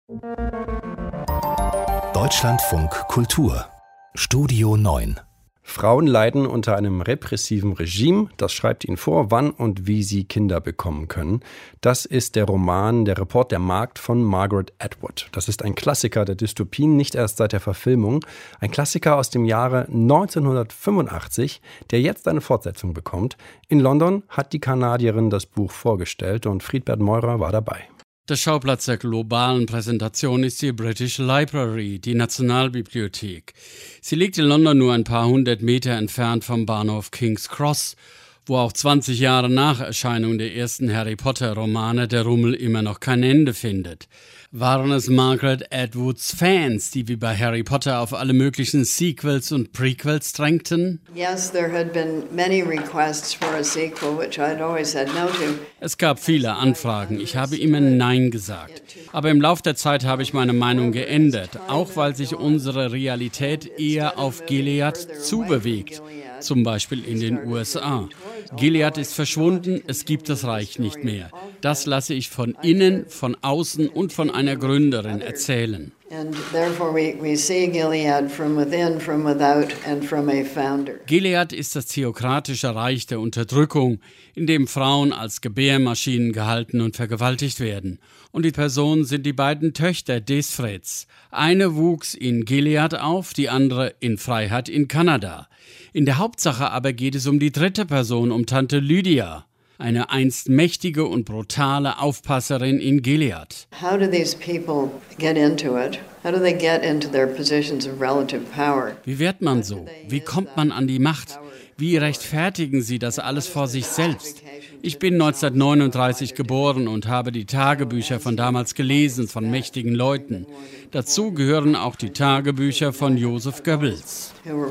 Deutschlandfunk Kultur Studio 9. Frauen leiden unter einem repressiven Regime, das schreibt ihnen vor, wann und wie sie Kinder bekommen können. Das ist der Roman Der Report der Magd von Margaret Atwood. Das ist ein Klassiker der Dystopien, nicht erst seit der Verfilmung. Ein Klassiker aus dem Jahre 1985, der jetzt eine Fortsetzung bekommt. In London hat die Kanadierin das Buch vorgestellt und Friedbert Meurer war dabei. Der Schauplatz der globalen Präsentation ist die British Library, die Nationalbibliothek. Sie liegt in London nur ein paar hundert Meter entfernt vom Bahnhof King's Cross, wo auch 20 Jahre nach Erscheinung der ersten Harry-Potter-Romane der Rummel immer noch kein Ende findet. Waren es Margaret Atwoods Fans, die wie bei Harry Potter auf alle möglichen Sequels und Prequels drängten? Yes, there had been many requests for a sequel, which I'd always said no to. Es gab viele Anfragen, ich habe immer Nein gesagt. Aber im Lauf der Zeit habe ich meine Meinung geändert, auch weil sich unsere Realität eher auf Gilead zubewegt, zum Beispiel in den USA. Gilead ist verschwunden, es gibt das Reich nicht mehr. Das lasse ich von innen, von außen und von einer Gründerin erzählen. Gilead ist das theokratische Reich der Unterdrückung, in dem Frauen als Gebärmaschinen gehalten und vergewaltigt werden. Und die Personen sind die beiden Töchter Desfreds. Eine wuchs in Gilead auf, die andere in Freiheit in Kanada. In der Hauptsache aber geht es um die dritte Person, um Tante Lydia, eine einst mächtige und brutale Aufpasserin in Gilead. How do these people get into it? How do they get into their positions of relative power? Wie wird man so? Wie kommt man an die Macht? Wie rechtfertigen sie das alles vor sich selbst? Ich bin 1939 geboren und habe die Tagebücher von damals gelesen, von mächtigen Leuten. Dazu gehören auch die Tagebücher von Joseph Goebbels.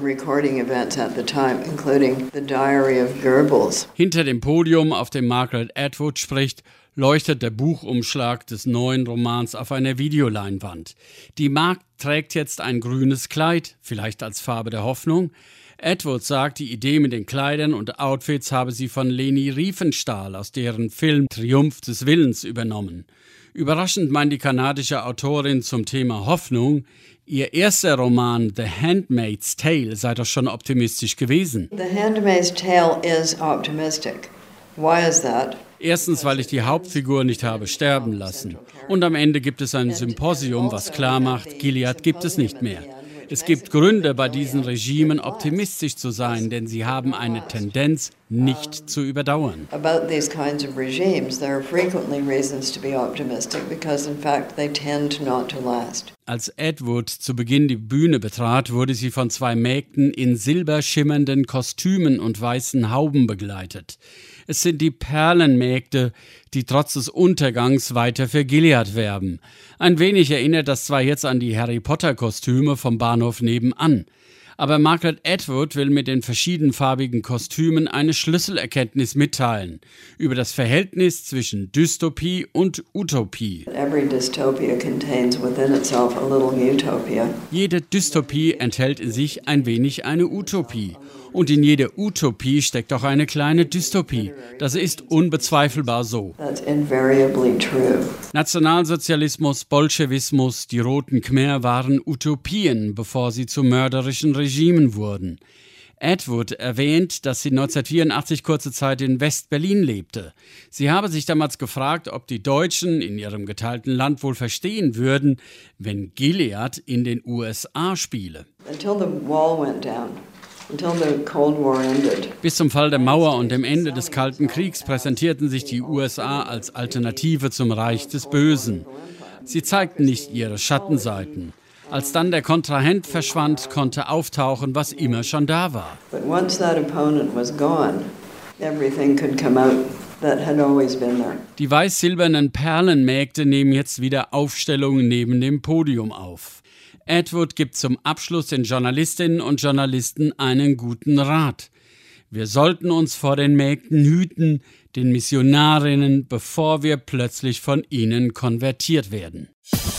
Hinter dem Podium, auf dem Margaret Atwood spricht, leuchtet der Buchumschlag des neuen Romans auf einer Videoleinwand. Die Magd trägt jetzt ein grünes Kleid, vielleicht als Farbe der Hoffnung. Atwood sagt, die Idee mit den Kleidern und Outfits habe sie von Leni Riefenstahl aus deren Film Triumph des Willens übernommen. Überraschend meint die kanadische Autorin zum Thema Hoffnung, ihr erster Roman The Handmaid's Tale sei doch schon optimistisch gewesen. The Handmaid's Tale is optimistic. Why is that? Erstens, weil ich die Hauptfigur nicht habe sterben lassen. Und am Ende gibt es ein Symposium, was klar macht, Gilead gibt es nicht mehr. Es gibt Gründe, bei diesen Regimen optimistisch zu sein, denn sie haben eine Tendenz, nicht zu überdauern. About these kinds of regimes, there are frequently reasons to be optimistic because in fact they tend not to last. Als Atwood zu Beginn die Bühne betrat, wurde sie von zwei Mägden in silberschimmernden Kostümen und weißen Hauben begleitet. Es sind die Perlenmägde, die trotz des Untergangs weiter für Gilead werben. Ein wenig erinnert das zwar jetzt an die Harry-Potter-Kostüme vom Bahnhof nebenan. Aber Margaret Atwood will mit den verschiedenfarbigen Kostümen eine Schlüsselerkenntnis mitteilen über das Verhältnis zwischen Dystopie und Utopie. Jede Dystopie enthält in sich ein wenig eine Utopie. Und in jeder Utopie steckt auch eine kleine Dystopie. Das ist unbezweifelbar so. Nationalsozialismus, Bolschewismus, die Roten Khmer waren Utopien, bevor sie zu mörderischen Regimen wurden. Atwood erwähnt, dass sie 1984 kurze Zeit in West-Berlin lebte. Sie habe sich damals gefragt, ob die Deutschen in ihrem geteilten Land wohl verstehen würden, wenn Gilead in den USA spiele. Bis zum Fall der Mauer und dem Ende des Kalten Kriegs präsentierten sich die USA als Alternative zum Reich des Bösen. Sie zeigten nicht ihre Schattenseiten. Als dann der Kontrahent verschwand, konnte auftauchen, was immer schon da war. Die weiß-silbernen Perlenmägde nehmen jetzt wieder Aufstellungen neben dem Podium auf. Atwood gibt zum Abschluss den Journalistinnen und Journalisten einen guten Rat. Wir sollten uns vor den Mägden hüten, den Missionarinnen, bevor wir plötzlich von ihnen konvertiert werden.